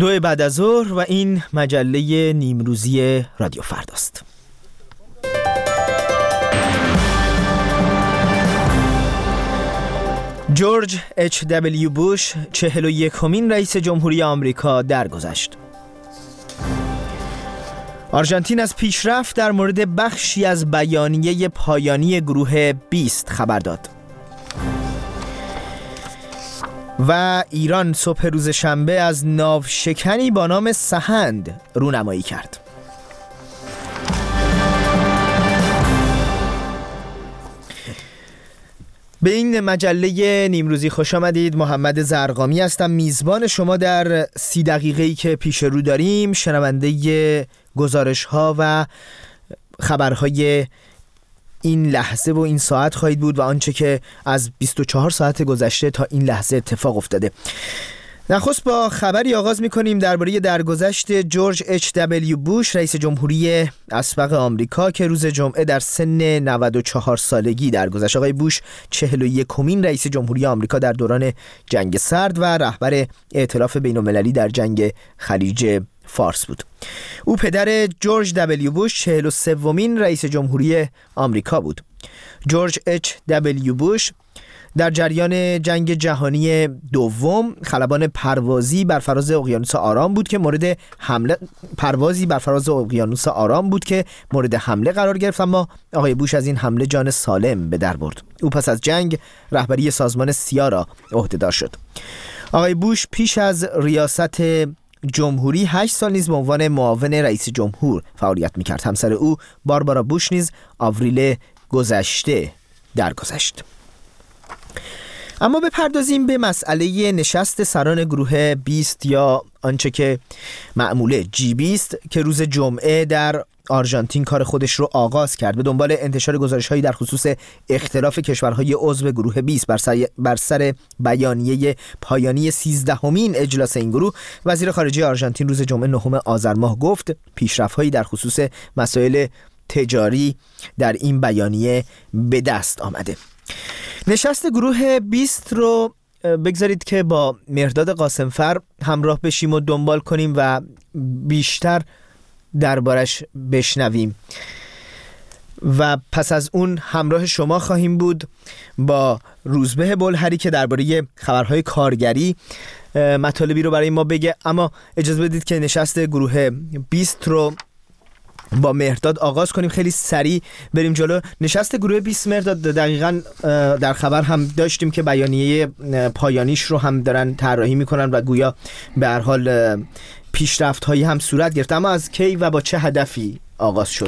2 بعد از ظهر و این مجله نیمروزی رادیو فرداست. جورج اچ.دبلیو. بوش 41مین رئیس جمهوری آمریکا درگذشت. آرژانتین از پیشرفت در مورد بخشی از بیانیه پایانی گروه 20 خبر داد. و ایران صبح روز شنبه از ناوشکنی با نام سهند رونمایی کرد. به این مجله نیمروزی خوش آمدید. محمد زرقامی هستم، میزبان شما در 30 دقیقه‌ای که پیش رو داریم. شنونده گزارش‌ها و خبرهای این لحظه و این ساعت خواهید بود و آنچه که از 24 ساعت گذشته تا این لحظه اتفاق افتاده. نخست با خبری آغاز می‌کنیم درباره درگذشت جورج اچ.دبلیو. بوش رئیس جمهوری اسبق آمریکا که روز جمعه در سن 94 سالگی درگذشت. آقای بوش 41مین رئیس جمهوری آمریکا در دوران جنگ سرد و رهبر ائتلاف بین‌المللی در جنگ خلیج فارس بود. او پدر جورج دبلیو. بوش 43مین رئیس جمهوری آمریکا بود. جورج اچ.دبلیو. بوش در جریان جنگ جهانی دوم خلبان پروازی بر فراز اقیانوس آرام بود که مورد حمله قرار گرفت، اما آقای بوش از این حمله جان سالم به در برد. او پس از جنگ رهبری سازمان سیا را عهده‌دار شد. آقای بوش پیش از ریاست جمهوری 8 سال نیز به عنوان معاون رئیس جمهور فعالیت می‌کرد. همسر او باربارا بوش نیز آوریل گذشته درگذشت. اما بپردازیم به مسئله نشست سران گروه 20 یا آنچه که معموله G20 که روز جمعه در آرژانتین کار خودش رو آغاز کرد. به دنبال انتشار گزارش‌هایی در خصوص اختلاف کشورهای عضو گروه 20 بر سر بیانیه پایانی 13مین اجلاس این گروه، وزیر خارجه آرژانتین روز جمعه 9 آذر ماه گفت پیشرفت‌هایی در خصوص مسائل تجاری در این بیانیه به دست آمده. نشست گروه 20 رو بگذارید که با مهرداد قاسمفر همراه بشیم و دنبال کنیم و بیشتر دربارش بشنویم و پس از اون همراه شما خواهیم بود با روزبه بلهری که درباره خبرهای کارگری مطالبی رو برای ما بگه. اما اجازه بدید که نشست گروه 20 رو با مهرداد آغاز کنیم، خیلی سریع بریم جلو. نشست گروه 20 مهرداد دقیقاً در خبر هم داشتیم که بیانیه پایانیش رو هم دارن طراحی میکنن و گویا به هر حال پیشرفت‌هایی هم صورت گرفت، اما از کی و با چه هدفی آغاز شد؟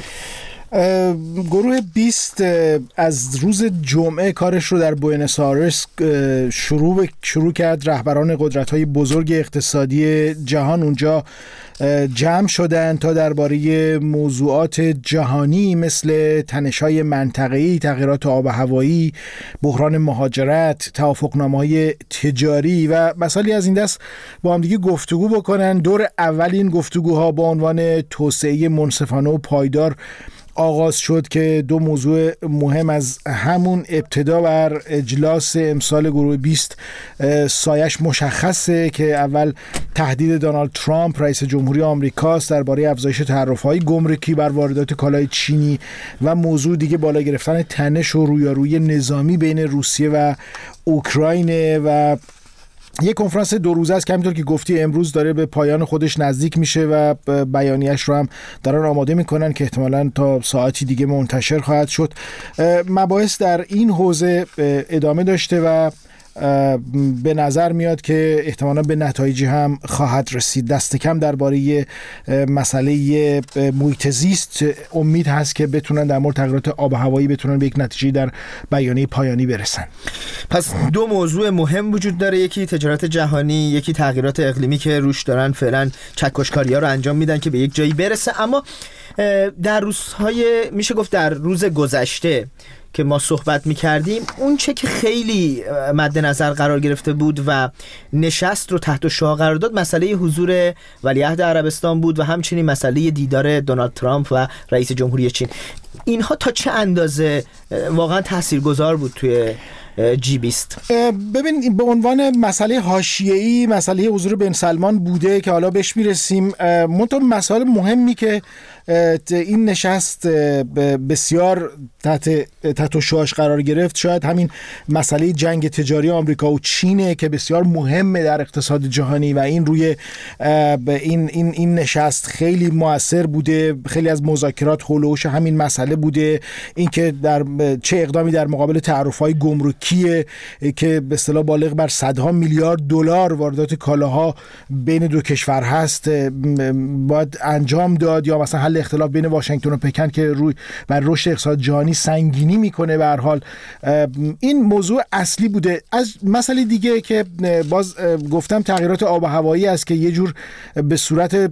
گروه 20 از روز جمعه کارش رو در بوئنوس آیرس شروع کرد. رهبران قدرت‌های بزرگ اقتصادی جهان اونجا جمع شدند تا درباره موضوعات جهانی مثل تنش‌های منطقه‌ای، تغییرات آب و هوایی، بحران مهاجرت، توافقنامه‌های تجاری و مسائلی از این دست با هم دیگه گفتگو بکنن. دور اول این گفتگوها با عنوان توسعه منصفانه و پایدار آغاز شد که 2 موضوع مهم از همون ابتدا بر اجلاس امسال گروه 20 سایش مشخصه که اول تهدید دونالد ترامپ رئیس جمهوری آمریکاست درباره افزایش تعرفه‌های گمرکی بر واردات کالای چینی و موضوع دیگه بالا گرفتن تنش و رویارویی نظامی بین روسیه و اوکراین و یک کنفرانس 2 روزه است که همینطور که گفتی امروز داره به پایان خودش نزدیک میشه و بیانیه‌اش رو هم دارن آماده میکنن که احتمالاً تا ساعتی دیگه منتشر خواهد شد. مباحث در این حوزه ادامه داشته و به نظر میاد که احتمالاً به نتایجی هم خواهد رسید. دست کم درباره مسئله محیط زیست امید هست که بتونن در مورد تغییرات آب و هوایی بتونن به یک نتیجه در بیانیه پایانی برسن. پس 2 موضوع مهم وجود داره، یکی تجارت جهانی، یکی تغییرات اقلیمی که روش دارن فعلا چکشکاری‌ها رو انجام میدن که به یک جایی برسه. اما در روزهای میشه گفت در روز گذشته که ما صحبت می‌کردیم، اون چه که خیلی مد نظر قرار گرفته بود و نشست رو تحت شعاع قرار داد مسئله حضور ولیعهد عربستان بود و همچنین مسئله دیدار دونالد ترامپ و رئیس جمهوری چین. اینها تا چه اندازه واقعا تاثیرگذار بود توی G20. ببین، به عنوان مسئله حاشیه‌ای مسئله حضور بن سلمان بوده که حالا بهش میرسیم. منتها مسائل مهمی که این نشست بسیار تحت شعاع قرار گرفت، شاید همین مسئله جنگ تجاری آمریکا و چینه که بسیار مهمه در اقتصاد جهانی و این روی این نشست خیلی مؤثر بوده. خیلی از مذاکرات حولوش همین مسئله بوده، اینکه در چه اقدامی در مقابل تعرفه‌های گمرکی که به اصطلاح بالغ بر صدها میلیارد دلار واردات کالاها بین دو کشور هست باید انجام داد، یا مثلا حل اختلاف بین واشنگتن و پکن که روی بر رشد اقتصاد جهانی سنگینی میکنه. به هر حال این موضوع اصلی بوده. از مسئله دیگه که باز گفتم تغییرات آب و هوایی است که یه جور به صورت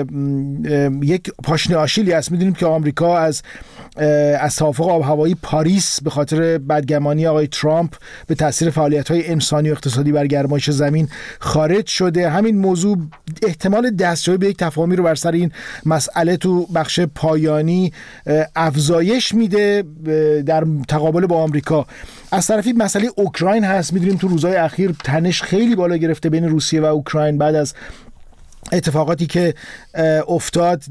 یک پاشنه آشیلی است. میدونیم که آمریکا از توافق آب و هوایی پاریس به خاطر بدگمانی آقای ترامپ به تاثیر فعالیت‌های انسانی و اقتصادی بر گرمایش زمین خارج شده. همین موضوع احتمال دستیابی به یک تفاهمی رو بر سر این مسئله تو بخش پایانی افزایش میده در تقابل با آمریکا. از طرفی مسئله اوکراین هست. میدونیم تو روزهای اخیر تنش خیلی بالا گرفته بین روسیه و اوکراین بعد از اتفاقاتی که افتاد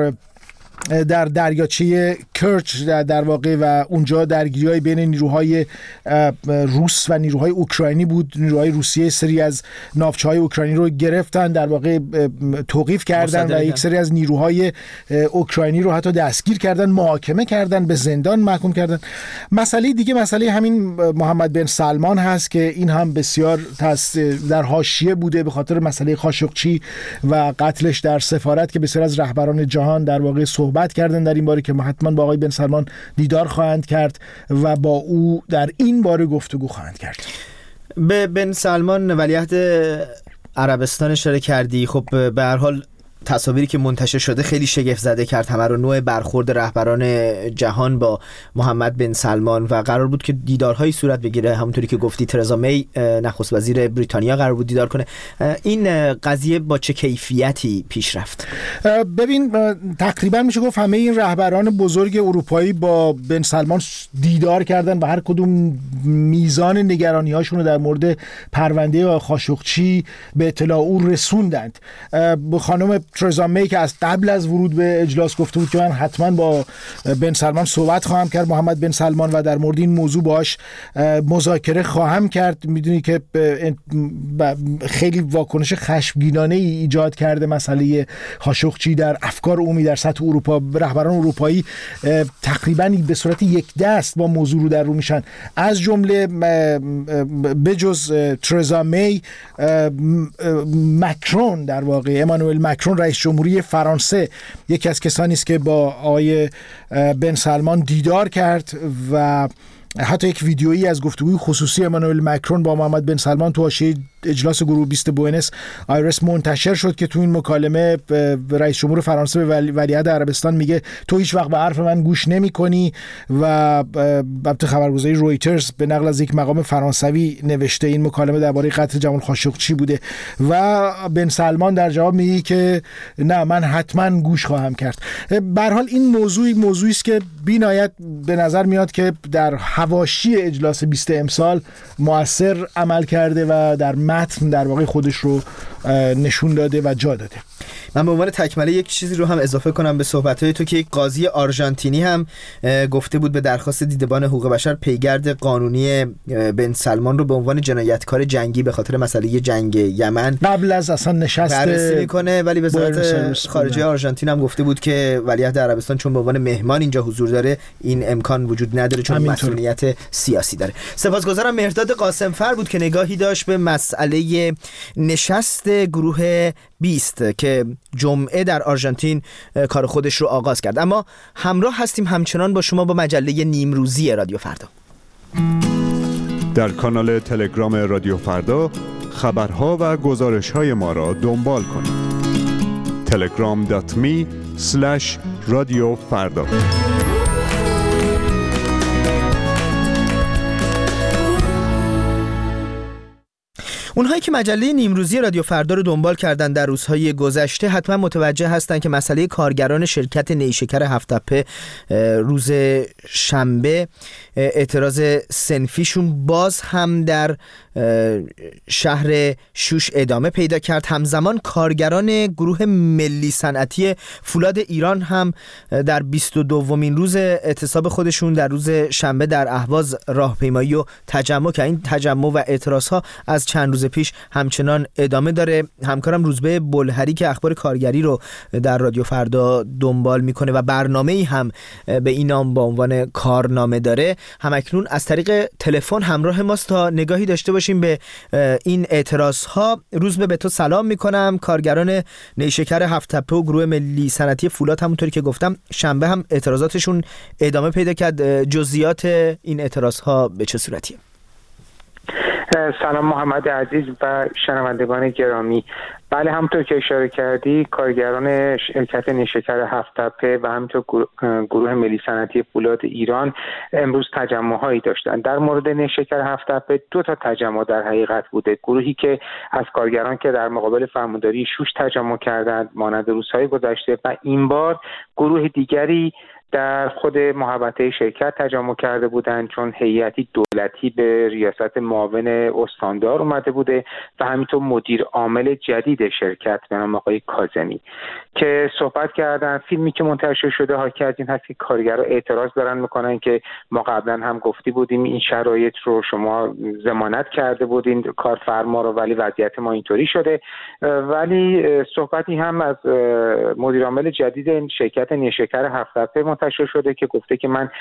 در دریاچه کرچ در واقع و اونجا درگیری‌های بین نیروهای روس و نیروهای اوکراینی بود. نیروهای روسیه سری از ناوچه‌های اوکراینی رو گرفتن، در واقع توقیف کردن و یک سری از نیروهای اوکراینی رو حتی دستگیر کردن، محاکمه کردن، به زندان محکوم کردن. مسئله دیگه مسئله همین محمد بن سلمان هست که این هم بسیار در حاشیه بوده به خاطر مسئله خاشقچی و قتلش در سفارت که بسیار از رهبران جهان در واقع صحبت کردن در این باره که حتما با آقای بن سلمان دیدار خواهند کرد و با او در این باره گفتگو خواهند کرد. به بن سلمان ولیعهد عربستان اشاره کردی. خب به هر حال تصاویری که منتشر شده خیلی شگفت زده کرد همه رو، نوع برخورد رهبران جهان با محمد بن سلمان و قرار بود که دیدارهایی صورت بگیره. همونطوری که گفتی ترزا می نخست وزیر بریتانیا قرار بود دیدار کنه. این قضیه با چه کیفیتی پیش رفت؟ ببین، تقریبا میشه گفت همه این رهبران بزرگ اروپایی با بن سلمان دیدار کردن و هر کدوم میزان نگرانی هاشون رو در مورد پرونده خاشقچی به اطلاع او رسوندند. خانم ترزا می که از قبل از ورود به اجلاس گفته بود که من حتما با بن سلمان صحبت خواهم کرد، محمد بن سلمان، و در مورد این موضوع باهاش مذاکره خواهم کرد. میدونی که خیلی واکنش خشمگینانه ای ایجاد کرده مسئله خاشقچی در افکار عمومی در سطح اروپا. رهبران اروپایی تقریبا به صورت یک دست با موضوع رو در رو میشن، از جمله بجز ترزا می مکرون، در واقع امانوئل مکرون رئیس جمهوری فرانسه یکی از کسانی است که با آقای بن سلمان دیدار کرد و حتی یک ویدیویی از گفتگوی خصوصی امانوئل مکرون با محمد بن سلمان تو حاشیه اجلاس گروه 20 بوئنوس آیرس منتشر شد که تو این مکالمه رئیس جمهور فرانسه به ولیعهد عربستان میگه تو هیچ وقت به حرف من گوش نمی‌کنی و البته خبرگزاری رویترز به نقل از یک مقام فرانسوی نوشته این مکالمه درباره قتل جمال خاشقچی بوده و بن سلمان در جواب میگه که نه، من حتما گوش خواهم کرد. به هر حال این موضوعی است که بی‌نهایت به نظر میاد که در حواشی اجلاس 20 امسال مؤثر عمل کرده و در متن در واقع خودش رو نشون داده و جا داده. من به عنوان تکمله یک چیزی رو هم اضافه کنم به صحبت‌های تو که یک قاضی آرژانتینی هم گفته بود به درخواست دیدبان حقوق بشر پیگرد قانونی بن سلمان رو به عنوان جنایتکار جنگی به خاطر مسئله جنگ یمن قبل از اصلا نشست بررسی میکنه، ولی وزارت خارجه آرژانتین هم گفته بود که ولیعهد عربستان چون به عنوان مهمان اینجا حضور داره این امکان وجود نداره چون مسئولیت سیاسی داره. سپاسگزارم. مهرداد قاسمفر بود که نگاهی داشت به مسئله نشست گروه 20 که جمعه در آرژانتین کار خودش رو آغاز کرد. اما همراه هستیم همچنان با شما با مجله نیمروزی رادیو فردا. در کانال تلگرام رادیو فردا خبرها و گزارش‌های ما را دنبال کنید. telegram.me/رادیو فردا. اونهایی که مجله نیمروزی رادیو فردا رو دنبال کردن در روزهای گذشته حتما متوجه هستن که مسئله کارگران شرکت نیشکر هفت‌تپه روز شنبه اعتراض صنفیشون باز هم در شهر شوش ادامه پیدا کرد. همزمان کارگران گروه ملی صنعتی فولاد ایران هم در 22مین روز اعتصاب خودشون در روز شنبه در اهواز راهپیمایی و تجمع که این تجمع و اعتراضها از چند روز پیش همچنان ادامه داره. همکارم روزبه بلهری که اخبار کارگری رو در رادیو فردا دنبال میکنه و برنامه‌ای هم به این نام با عنوان کارنامه داره، همکنون از طریق تلفن همراه ماست تا نگاهی داشته باشیم به این اعتراضها. روزبه به تو سلام میکنم. کارگران نیشکر هفت‌تپه و گروه ملی صنعتی فولاد همونطوری که گفتم شنبه هم اعتراضاتشون ادامه پیدا کرد. جزئیات این اعتراضها به چه صورتیه؟ سلام محمد عزیز و شنوندگان گرامی. بله، همونطور که اشاره کردی کارگران شرکت نیشکر هفت‌تپه و همینطور گروه ملی صنعتی فولاد ایران امروز تجمع‌هایی داشتن. در مورد نیشکر هفت‌تپه 2 تا تجمع در حقیقت بوده. گروهی که از کارگران که در مقابل فرمانداری شوش تجمع کردند مانند روزهای گذشته و این بار گروه دیگری در خود محوطه شرکت تجمع کرده بودند، چون هیئتی دولتی به ریاست معاون استاندار اومده بوده و همینطور مدیر عامل جدید شرکت به نام آقای کاظمی که صحبت کردن. فیلمی که منتشر شده حاکی از این هست که کارگرها اعتراض دارن میکنن که ما قبلا هم گفتی بودیم این شرایط رو شما ضمانت کرده بودین کارفرما رو، ولی وضعیت ما اینطوری شده. ولی صحبتی هم از مدیر عامل جدید شرکت نیشکر هفت‌تپه منتشر شده که گفته که من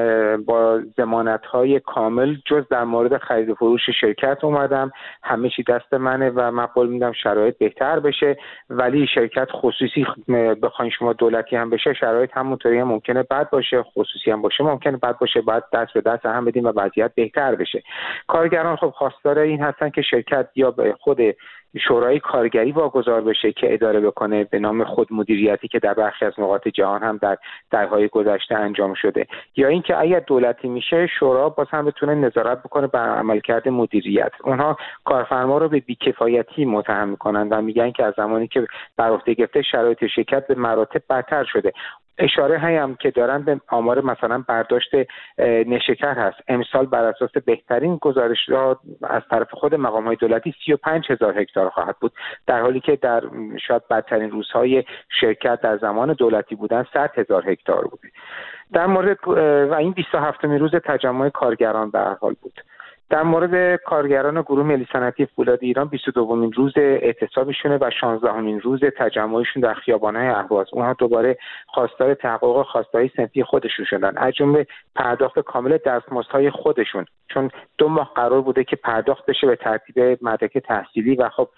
با ضمانت‌های کامل جز در مورد خرید و فروش شرکت اومدم، همه چی دست منه و من قول میدم شرایط بهتر بشه، ولی شرکت خصوصی بخواین شما دولتی هم بشه شرایط همونطوری هم ممکنه بد باشه، خصوصی هم باشه ممکنه بد باشه، باید دست به دست هم بدیم و وضعیت بهتر بشه. کارگران خب خواستار این هستن که شرکت یا به خود شورای کارگری واگذار بشه که اداره بکنه به نام خودمدیریتی که در برخی از نقاط جهان هم در دهه‌های گذشته انجام شده، یا اینکه اگر دولتی میشه شورا باز هم بتونه نظارت بکنه بر عملکرد مدیریت. اونها کارفرما رو به بی‌کفایتی متهم میکنن و میگن که از زمانی که بر عهده گرفته شرایط شرکت به مراتب بدتر شده. اشاره هم که دارن به آمار مثلا برداشت نیشکر هست. امسال بر اساس بهترین گزارش‌ها از طرف خود مقام‌های دولتی 35,000 هکتار خواهد بود، در حالی که در شاید بدترین روزهای شرکت در زمان دولتی بودن 100,000 هکتار بوده. در مورد و این 27مین روز تجمع کارگران به هر حال بود. در مورد کارگران گروه ملی صنعتی فولاد ایران 22مین روز اعتصابشونه و 16مین روز تجمعشون در خیابان‌های اهواز. اونها دوباره خواستار تحقق خواستهای صنفی خودشون شدن، از جمله پرداخت کامل دستمزدهای خودشون، چون 2 ماه قرار بوده که پرداخت بشه به ترتیب مدرک تحصیلی و خب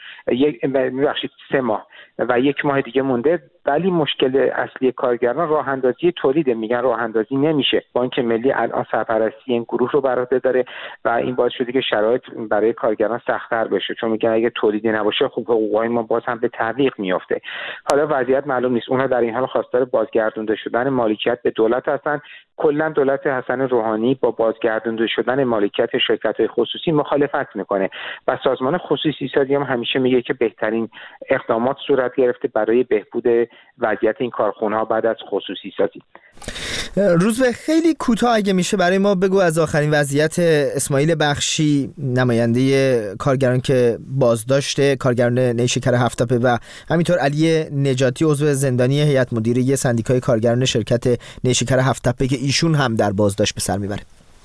3 ماه و 1 ماه دیگه مونده. ولی مشکل اصلی کارگران راه اندازی تولیده. میگن راه اندازی نمیشه. بانک ملی الان سرپرستی این گروه رو بر عهده داره و این باعث شده که شرایط برای کارگران سخت‌تر بشه، چون میگن اگه تولیدی نباشه خب حقوقای ما باز هم به تعویق میافته. حالا وضعیت معلوم نیست. اونها در این حال خواستار بازگردونده شدن مالکیت به دولت هستن. کلا دولت حسن روحانی با بازگردونده شدن مالکیت شرکت‌های خصوصی مخالفت میکنه و سازمان خصوصی سازی هم همیشه میگه که بهترین اقدامات صورت گرفته برای بهبود وضعیت این کارخونه‌ها بعد از خصوصی سازی. روز به خیلی کوتاه اگه میشه برای ما بگو از آخرین وضعیت اسماعیل بخشی، نماینده کارگران که بازداشته، کارگران نیشکر هفت‌تپه، و همینطور علی نجاتی عضو زندانی هیئت مدیره سندیکای کارگران شرکت نیشکر هفت‌تپه که ایشون هم در بازداشت به سر میبره.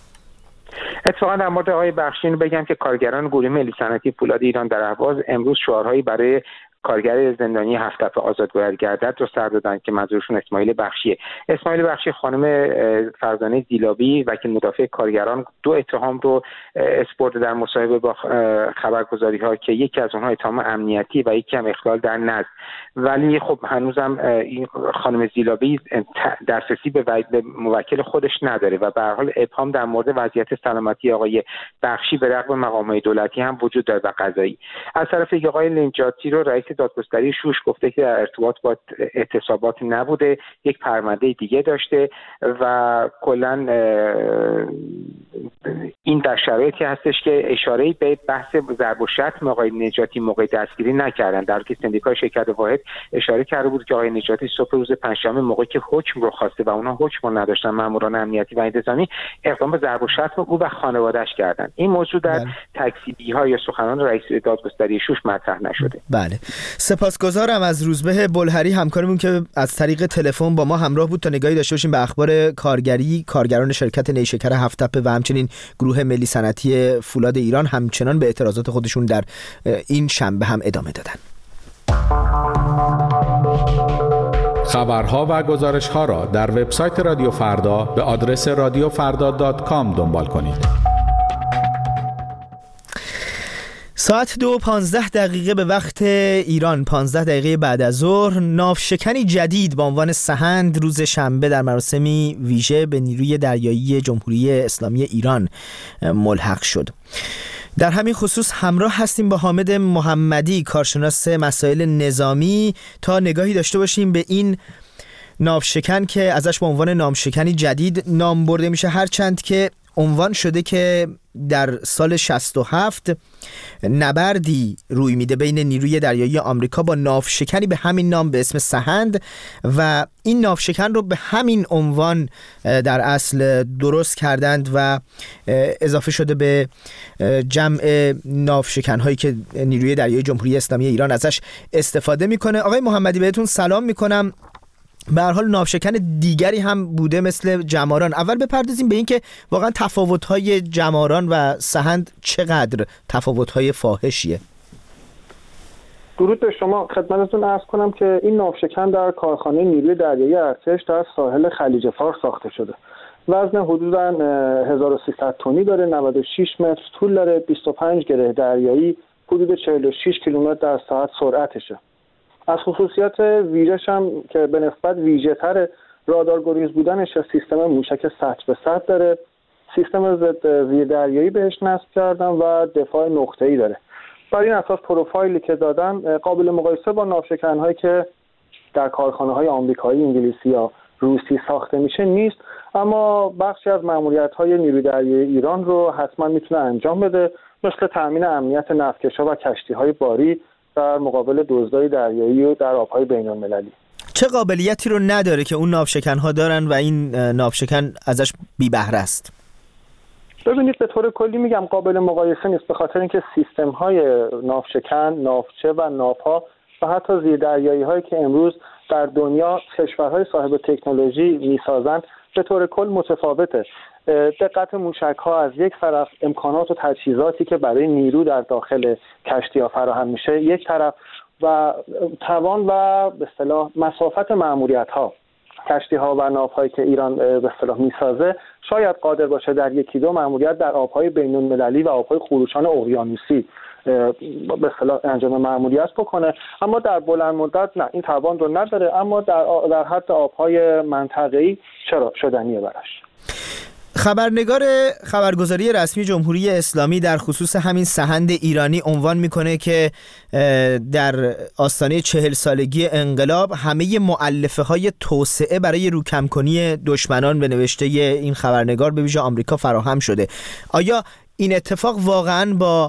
اتفاقا در مورد آقای بخشی بگم که کارگران گروه ملی صنعتی فولاد ایران در اهواز امروز شعارهایی برای کارگر زندانی هفت‌تپه آزاد گردد رو سر دادن که منظورشون اسماعیل بخشیه. اسماعیل بخشی خانم فرزانه زیلابی وکیل مدافع کارگران 2 اتهام رو اسپورت در مصاحبه با خبرگزاری‌ها که یکی از اونها اتهام امنیتی و یکی هم اخلال در نظم. ولی خب هنوزم این خانم زیلابی دسترسی به موکل خودش نداره و به هر حال ابهام در مورد وضعیت سلامتی آقای بخشی به رغم مقامات دولتی هم وجود داره و قضایی. از طرف آقای نجاتی رو رئیس دادگستری شوش گفته که در ارتباط با اعتصابات نبوده، یک پرونده دیگه داشته و کلا این در شرایطی هستش که اشاره‌ای به بحث ضرب و شتم آقای نجاتی موقع دستگیری نکردن، در حالی که سندیکای شرکت واحد اشاره کرده بود که آقای نجاتی صبح روز پنجشنبه موقعی که حکم رو خواسته و اونها حکم رو نداشتن، ماموران امنیتی و انتظامی اقدام به ضرب و شتم او و خانواده‌اش کردن. این موضوع در تکذیبی‌ها یا سخنان رئیس دادگستری شوش مطرح نشده. بله، سپاسگزارم از روزبه بلهری همکارمون که از طریق تلفن با ما همراه بود تا نگاهی داشته باشیم به اخبار کارگران شرکت نیشکر هفت‌تپه و همچنین گروه ملی صنعتی فولاد ایران همچنان به اعتراضات خودشون در این شنبه هم ادامه دادن. خبرها و گزارش‌ها را در وبسایت رادیو فردا به آدرس radiofarda.com دنبال کنید. ساعت 2:15 به وقت ایران، 15 دقیقه بعد از ظهر، ناوشکنی جدید با عنوان سحند روز شنبه در مراسمی ویژه به نیروی دریایی جمهوری اسلامی ایران ملحق شد. در همین خصوص همراه هستیم با حامد محمدی، کارشناس مسائل نظامی، تا نگاهی داشته باشیم به این ناوشکن که ازش به عنوان ناوشکنی جدید نام برده میشه، هرچند که عنوان شده که در سال 67 نبردی روی میده بین نیروی دریایی آمریکا با ناوشکنی به همین نام به اسم سحند و این ناوشکن رو به همین عنوان در اصل درست کردند و اضافه شده به جمع ناوشکن هایی که نیروی دریایی جمهوری اسلامی ایران ازش استفاده میکنه. آقای محمدی بهتون سلام میکنم. به هر حال ناوشکن دیگری هم بوده مثل جماران. اول بپردازیم به این که واقعا تفاوت‌های جماران و سحند چقدر تفاوت‌های فاحشیه. درود به شما. خدمتتون عرض کنم که این ناوشکن در کارخانه نیروی دریایی ارتش در ساحل خلیج فارس ساخته شده. وزن حدوداً 1300 تنی داره، 96 متر طول داره، 25 گره دریایی، حدود 46 کیلومتر در ساعت سرعتشه. از خصوصیات ویژه‌ش هم که به نسبت ویژه‌تر، رادارگریز بودنش، سیستم موشک سطح به سطح داره، سیستم ضد زیردریایی بهش نصب کردن و دفاع نقطه‌ای داره. بر این اساس پروفایلی که دادن قابل مقایسه با ناوشکن‌هایی که در کارخانه‌های آمریکایی، انگلیسی یا روسی ساخته میشه نیست، اما بخشی از مأموریت‌های نیروی دریایی ایران رو حتما میتونه انجام بده، مثل تأمین امنیت نفتکش‌ها و کشتی‌های باری در مقابل دزدای دریایی و در آب‌های بین‌المللی. چه قابلیتی رو نداره که اون ناوشکن‌ها دارن و این ناوشکن ازش بی بهره است؟ ببینید، به طور کلی میگم قابل مقایسه نیست، به خاطر اینکه سیستم‌های ناوشکن، ناوچه و ناوها و حتی زیردریایی‌هایی که امروز در دنیا کشورهای صاحب تکنولوژی میسازن به طور کل متفاوته. دقت موشک‌ها از یک طرف، امکانات و تجهیزاتی که برای نیرو در داخل کشتی‌ها فراهم میشه یک طرف، و توان و به اصطلاح مسافت مأموریت‌ها، کشتی‌ها و ناوهایی که ایران به اصطلاح میسازه شاید قادر باشه در یکی دو مأموریت در آب‌های بین‌المللی و آب‌های خروشان اقیانوسی به اصطلاح انجام مأموریت بکنه، اما در بلند مدت نه، این توان رو نداره، اما در حد آب‌های منطقه‌ای چرا شدنیه براش. خبرگزاری رسمی جمهوری اسلامی در خصوص همین سحند ایرانی عنوان میکنه که در آستانه 40 سالگی انقلاب همه مؤلفه های توسعه برای روکم‌کنی دشمنان به نوشته این خبرنگار به ویژه آمریکا فراهم شده. آیا این اتفاق واقعا با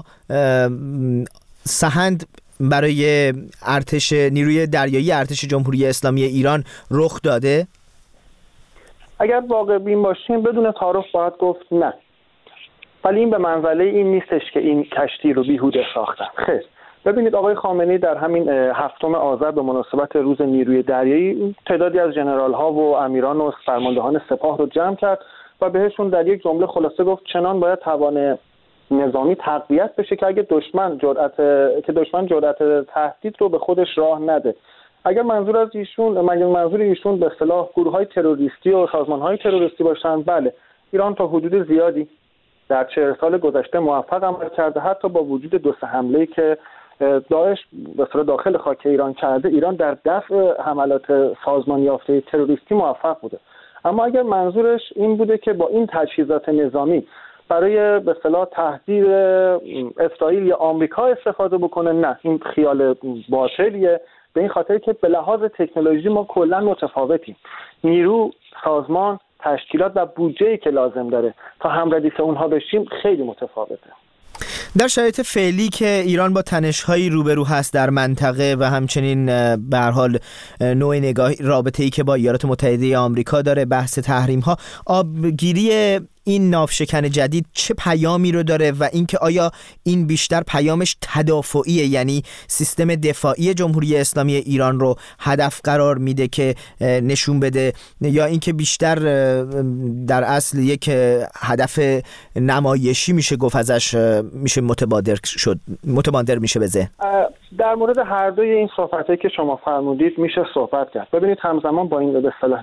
سحند برای ارتش نیروی دریایی ارتش جمهوری اسلامی ایران رخ داده؟ اگر واقع بین باشیم بدون تعارف باید گفت نه، ولی این به منزله این نیستش که این کشتی رو بیهوده ساختن. خیر، ببینید آقای خامنه‌ای در همین 7 آذر به مناسبت روز نیروی دریایی تعدادی از ژنرال ها و امیران و فرماندهان سپاه رو جمع کرد و بهشون در یک جمله خلاصه گفت چنان باید توان نظامی تقویت بشه که اگه دشمن جرأت تهدید رو به خودش راه نده. اگر منظور ایشون به اصطلاح گروه‌های تروریستی و سازمان‌های تروریستی باشن، بله، ایران تا حدود زیادی در 40 سال گذشته موفق عمل کرده. حتی با وجود 2-3 حمله‌ای که داعش به اصطلاح داخل خاک ایران کرده، ایران در دفع حملات سازمان یافته تروریستی موفق بوده. اما اگر منظورش این بوده که با این تجهیزات نظامی برای به اصطلاح تهدید اسرائیل یا آمریکا استفاده بکنه، نه، این خیال باطلیه. به این خاطر که به لحاظ تکنولوژی ما کلا متفاوتیم. نیرو، سازمان، تشکیلات و بودجه‌ای که لازم داره تا همردیف اونها بشیم خیلی متفاوته. در شرایط فعلی که ایران با تنش‌هایی روبرو هست در منطقه و همچنین به هر حال نوع نگاه رابطه‌ای که با ایالات متحده آمریکا داره، بحث تحریم‌ها، آبگیری این ناوشکن جدید چه پیامی رو داره و اینکه آیا این بیشتر پیامش تدافعیه، یعنی سیستم دفاعی جمهوری اسلامی ایران رو هدف قرار میده که نشون بده، یا اینکه بیشتر در اصل یک هدف نمایشی میشه گفت ازش میشه متبادر میشه به ذهن؟ در مورد هر دوی این صحبتایی که شما فرمودید میشه صحبت کرد. ببینید همزمان با این به اصطلاح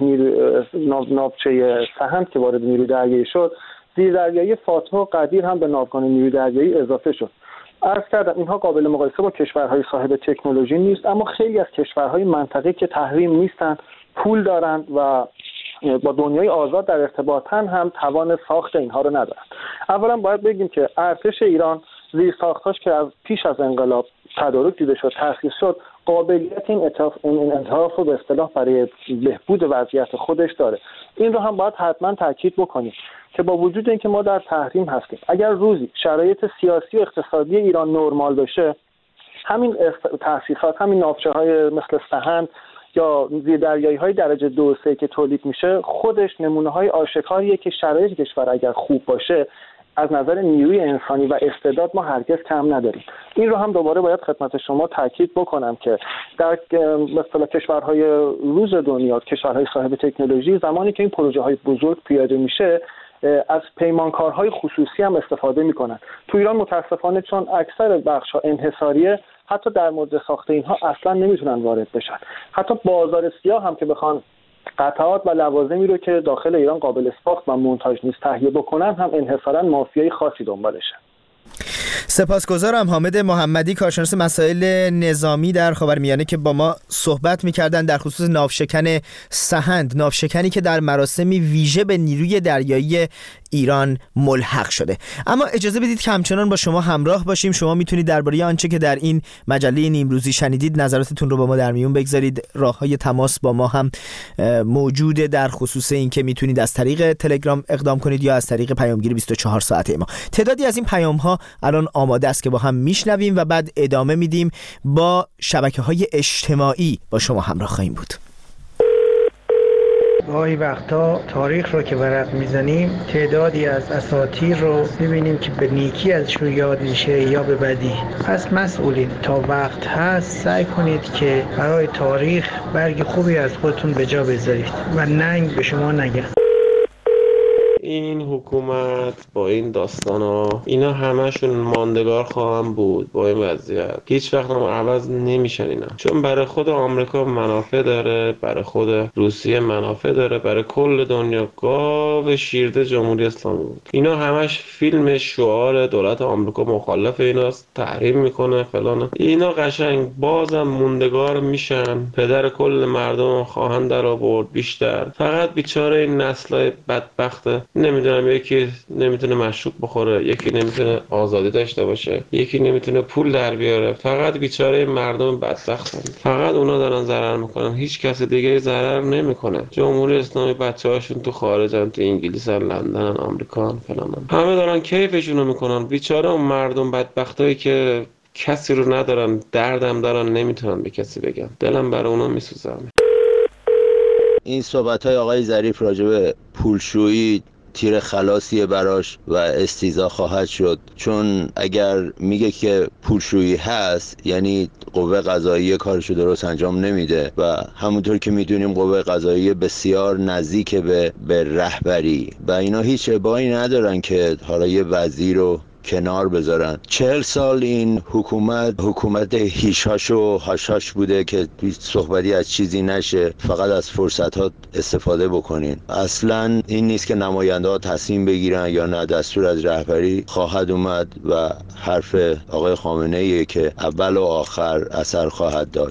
ناوچه سهند که وارد نیروی دریایی شد، زیردریایی فاتح و قدیر هم به ناوگان نیروی دریایی اضافه شد. عرض کردم اینها قابل مقایسه با کشورهای صاحب تکنولوژی نیست، اما خیلی از کشورهای منطقه که تحریم نیستند، پول دارند و با دنیای آزاد در ارتباطن، هم توان ساخت اینها رو ندارند. اولا باید بگیم که ارتش ایران زیرساختاش که از پیش از انقلاب تدارک دیده شد، تأسیس شد، قابلیت این انعطاف رو به اصطلاح برای بهبود وضعیت خودش داره. این رو هم باید حتما تاکید بکنیم که با وجود اینکه ما در تحریم هستیم، اگر روزی شرایط سیاسی و اقتصادی ایران نرمال بشه، همین تأسیسات، همین ناوچه‌های مثل سهند یا زیردریایی‌های درجه 2 و 3 که تولید میشه، خودش نمونه‌های آشکاریه که شرایط کشور اگر خوب باشه، از نظر نیروی انسانی و استعداد ما هرگز کم نداریم. این رو هم دوباره باید خدمت شما تاکید بکنم که در مثلا کشورهای روز دنیا، کشورهای صاحب تکنولوژی، زمانی که این پروژه‌های بزرگ پیاده میشه، از پیمانکارهای خصوصی هم استفاده میکنن. تو ایران متاسفانه چون اکثر بخش‌ها انحصاریه، حتی در مورد ساخت اینها اصلا نمیتونن وارد بشن. حتی بازار سیاه هم که بخوان قطعات و لوازمی رو که داخل ایران قابل ساخت و مونتاژ نیست تهیه بکنن، هم انحصاراً مافیای خاصی دنبالشن. سپاسگزارم. حامد محمدی، کارشناس مسائل نظامی در خاورمیانه، که با ما صحبت می‌کردن در خصوص ناوشکن سهند، ناوشکنی که در مراسمی ویژه به نیروی دریایی ایران ملحق شده. اما اجازه بدید که همچنان با شما همراه باشیم. شما میتونید درباره آنچه که در این مجله نیمروزی شنیدید نظراتتون رو با ما در میون بگذارید. راه‌های تماس با ما هم موجوده در خصوص این که میتونید از طریق تلگرام اقدام کنید یا از طریق پیامگیر 24 ساعته ما. تعدادی از این پیام‌ها الان آماده است که با هم میشنویم و بعد ادامه میدیم. با شبکه‌های اجتماعی با شما همراه خواهیم بود. گاهی وقتا تاریخ رو که ورق میزنیم، تعدادی از اساطیر رو میبینیم که به نیکی ازشون یاد میشه یا به بدی. پس مسئولین، تا وقت هست سعی کنید که برای تاریخ برگ خوبی از خودتون به جا بذارید و ننگ به شما نگه. این حکومت با این داستانا، اینا همشون ماندگار خواهم بود با این وضعیت. هیچ وقت هم عوض نمیشن اینا، چون برای خود آمریکا منافع داره، برای خود روسیه منافع داره، برای کل دنیا. گاو شیرده جمهوری اسلامی بود. اینا همش فیلم شعار دولت آمریکا مخالف ایناست، تحریم میکنه فلان. اینا قشنگ بازم موندگار میشن، پدر کل مردم خواهند در آورد بیشتر. فقط بیچاره این نسلای بدبخت، نمیدونم، یکی نمیتونه مشروب بخوره، یکی نمیتونه آزادی داشته باشه، یکی نمیتونه پول در بیاره. فقط بیچاره مردم بدبختن، فقط اونا دارن ضرر میکنن، هیچ کس دیگه ضرر نمیکنه. جمهوری اسلامی بچه‌هاشون تو خارجن، تو انگلیسن، لندنن، آمریکان فلانن، همه دارن کیفشونو میکنن. بیچاره اون مردم بدبختایی که کسی رو ندارن، دردم دارن، نمیتونن به کسی بگن. دلم برای اونا میسوزه. این صحبت‌های آقای ظریف راجع به پولشویی تیر خلاصیه براش و استیزا خواهد شد، چون اگر میگه که پولشویی هست یعنی قوه قضاییه کارشو درست انجام نمیده و همونطور که میدونیم قوه قضاییه بسیار نزدیک به رهبری و اینا هیچ ابایی ندارن که حالا یه وزیر رو کنار بذارن. 40 سال این حکومت هیشاش و هاشاش بوده که صحبتی از چیزی نشه، فقط از فرصت ها استفاده بکنین. اصلا این نیست که نماینده ها تصمیم بگیرن یا نه، دستور از رهبری خواهد اومد و حرف آقای خامنه‌ای که اول و آخر اثر خواهد داشت.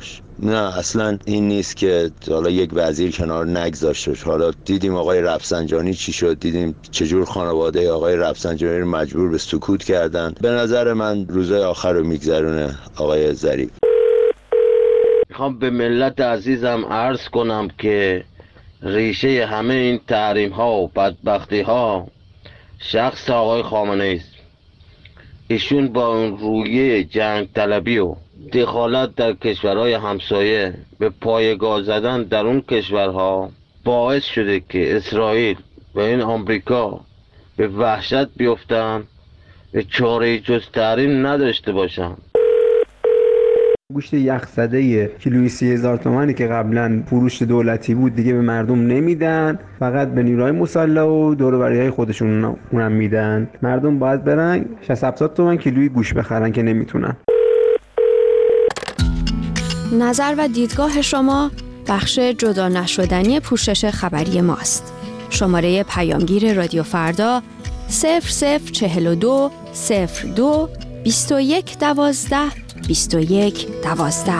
نه اصلا این نیست که حالا یک وزیر کنار نگذاشتش. حالا دیدیم آقای رفسنجانی چی شد، دیدیم چجور خانواده آقای رفسنجانی رو مجبور به سکوت کردن. به نظر من روزای آخر رو میگذرونه آقای ظریف. میخوام به ملت عزیزم عرض کنم که ریشه همه این تحریم ها و بدبختی ها شخص آقای خامنه ای است. ایشون با اون رویه جنگ طلبی و دخالت در کشورهای همسایه به پایه‌گاه زدن در اون کشورها باعث شده که اسرائیل و این آمریکا به وحشت بیفتن، به چاره جز تحریم نداشته باشن. گوشت یخزده کیلویی 30,000 تومانی که قبلا فروش دولتی بود دیگه به مردم نمیدن، فقط به نیروهای مسلح و دور و بریای خودشون اونم میدن. مردم باید برن 60-70 تومن کیلویی گوشت بخرن که نمیتونن. نظر و دیدگاه شما بخش جدا نشدنی پوشش خبری ماست. شماره پیامگیر رادیو فردا 0042 02 21 12 21 12.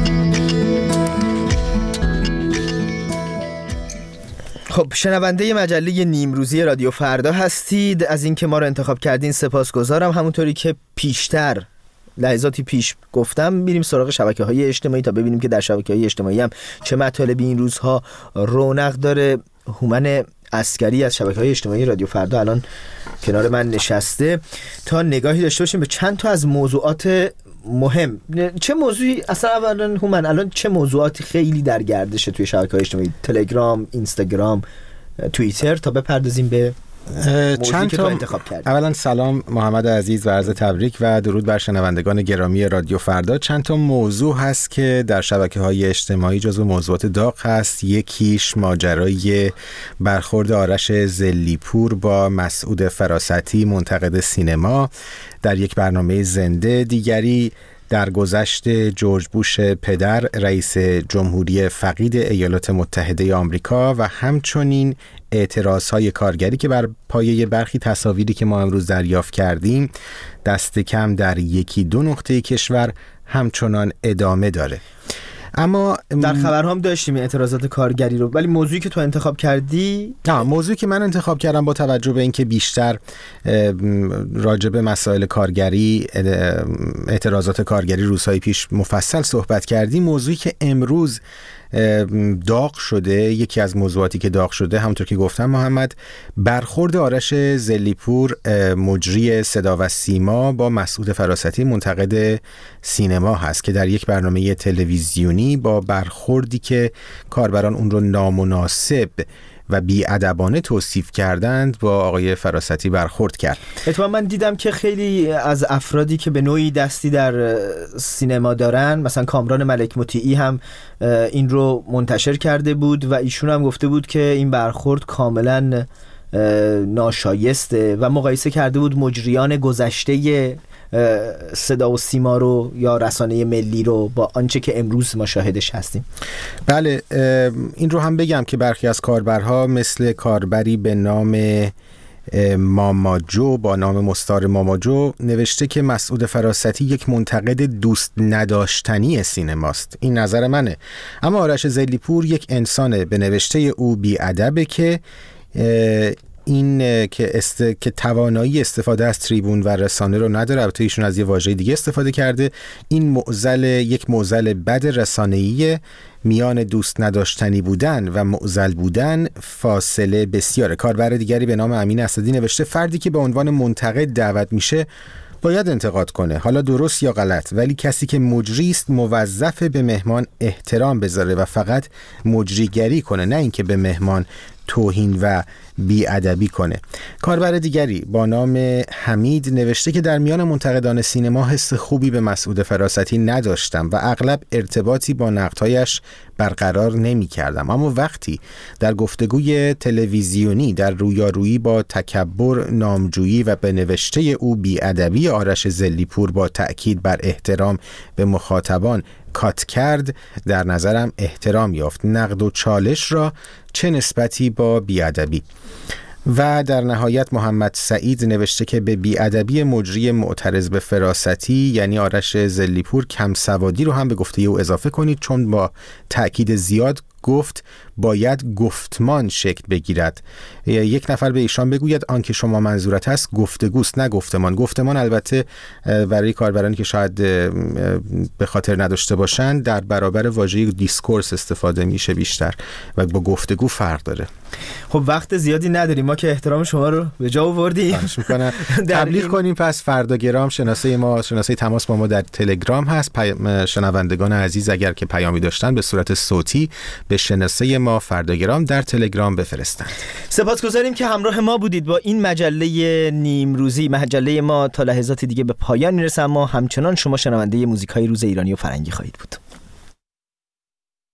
خب شنونده مجله نیمروزی رادیو فردا هستید. از اینکه ما رو انتخاب کردین سپاسگزارم. همونطوری که پیشتر لحظاتی پیش گفتم میریم سراغ شبکه‌های اجتماعی تا ببینیم که در شبکه‌های اجتماعی هم چه مطالبی این روزها رونق داره. هومن عسکری از شبکه‌های اجتماعی رادیو فردا الان کنار من نشسته تا نگاهی داشته باشیم به چند تا از موضوعات مهم. چه موضوعی اصلا اولا هومن الان چه موضوعاتی خیلی در گردشه توی شبکه‌های اجتماعی، تلگرام، اینستاگرام، توییتر، تا بپردازیم به چند تا انتخاب کردیم. اولا سلام محمد عزیز و عرض تبریک و درود بر شنوندگان گرامی رادیو فردا. چند تا موضوع هست که در شبکه‌های اجتماعی جزو موضوعات داغ هست. یکیش ماجرای برخورد آرش ضلیپور با مسعود فراستی منتقد سینما در یک برنامه زنده. دیگری درگذشت جورج بوش پدر رئیس جمهوری فقید ایالات متحده آمریکا و همچنین اعتراضهای کارگری که بر پایه برخی تصاویری که ما امروز دریافت کردیم دست کم در 1-2 نقطه کشور همچنان ادامه داره. اما در خبرها هم داشتیم اعتراضات کارگری رو، ولی موضوعی که تو انتخاب کردی، موضوعی که من انتخاب کردم با توجه به اینکه بیشتر راجع به مسائل کارگری، اعتراضات کارگری روزهای پیش مفصل صحبت کردیم، موضوعی که امروز داغ شده، یکی از موضوعاتی که داغ شده همونطور که گفتم محمد، برخورد آرش ضلیپور مجری صدا و سیما با مسعود فراستی منتقد سینما هست که در یک برنامه تلویزیونی با برخوردی که کاربران اون رو نامناسب و بی‌ادبانه توصیف کردند با آقای فراستی برخورد کرد. اتفاقا من دیدم که خیلی از افرادی که به نوعی دستی در سینما دارن، مثلا کامران ملک مطیعی هم این رو منتشر کرده بود و ایشون هم گفته بود که این برخورد کاملا ناشایسته و مقایسه کرده بود مجریان گذشته صدا و سیما رو یا رسانه ملی رو با آنچه که امروز ما شاهدش هستیم. بله، این رو هم بگم که برخی از کاربرها مثل کاربری به نام ماماجو با نام مستعار ماماجو نوشته که مسعود فراستی یک منتقد دوست نداشتنی سینماست. این نظر منه. اما آرش ضلیپور یک انسانه، به نوشته او بی‌ادبه که این که توانایی استفاده از تریبون و رسانه رو نداره. البته ایشون از یه واژه دیگه استفاده کرده. این یک معضل بد رسانه‌ای، میان دوست نداشتنی بودن و معضل بودن فاصله بسیاره. کاربر دیگری به نام امین اسدی نوشته فردی که به عنوان منتقد دعوت میشه باید انتقاد کنه، حالا درست یا غلط، ولی کسی که مجری است موظف به مهمان احترام بذاره و فقط مجریگری کنه، نه اینکه به مهمان توهین و بی‌ادبی کنه. کاربر دیگری با نام حمید نوشته که در میان منتقدان سینما حس خوبی به مسعود فراستی نداشتم و اغلب ارتباطی با نقدهایش برقرار نمی کردم، اما وقتی در گفتگوی تلویزیونی در رویارویی با تکبر، نامجویی و به نوشته او بی‌ادبی آرش ضلیپور با تأکید بر احترام به مخاطبان کات کرد، در نظرم احترام یافت. نقد و چالش را چه نسبتی با بی‌ادبی؟ و در نهایت محمد سعید نوشته که به بی‌ادبی مجری معترض به فراستی یعنی آرش زلیپور کم سوادی رو هم به گفته او اضافه کنید، چون با تأکید زیاد گفت باید گفتمان شکل بگیرد. یک نفر به ایشان بگوید آنکه شما منظورت است گفتگوست نه گفتمان. گفتمان البته برای کاربرانی که شاید به خاطر نداشته باشند در برابر واژه دیسکورس استفاده میشه بیشتر و با گفتگو فرق داره. خب وقت زیادی نداریم، ما که احترام شما رو به جا آوردیم. خواهش می‌کنم تبلیغ کنیم. پس فرداگرام شناسه تماس با ما در تلگرام هست. شنوندگان عزیز اگر که پیامی داشتن به صورت صوتی به شناسه ما فرداگرام در تلگرام بفرستند. سپاسگزاریم که همراه ما بودید. با این مجله نیمروزی، مجله ما تا لحظات دیگه به پایان میرسه، اما همچنان شما شنونده موزیکای روز ایرانی و فرنگی خواهید بود.